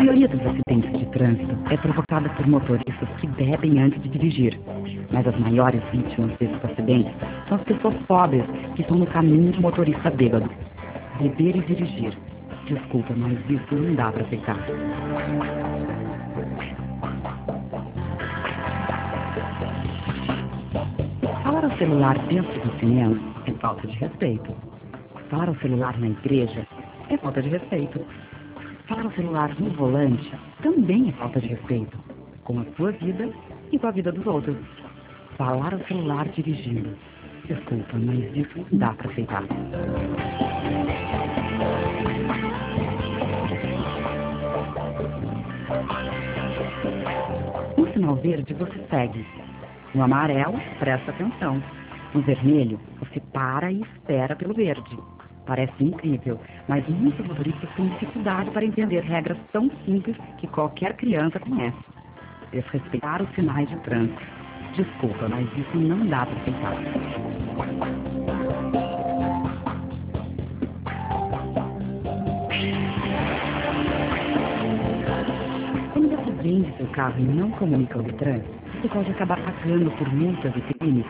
maioria dos acidentes de trânsito é provocada por motoristas que bebem antes de dirigir. Mas as maiores vítimas desses acidentes são as pessoas pobres que estão no caminho de motorista bêbado. Beber e dirigir. Desculpa, mas isso não dá para aceitar. Falar ao celular dentro do cinema é falta de respeito. Falar ao celular na igreja é falta de respeito. Falar ao celular no volante também é falta de respeito. Com a sua vida e com a vida dos outros. Falar ao celular dirigindo. Desculpa, mas isso não dá para aceitar. No sinal verde você segue. No amarelo, presta atenção. No vermelho, você para e espera pelo verde. Parece incrível, mas muitos motoristas têm dificuldade para entender regras tão simples que qualquer criança conhece. Desrespeitar os sinais de trânsito. Desculpa, mas isso não dá para aceitar. Quando você vende seu carro e não comunica o Detran, você pode acabar pagando por multas e crimes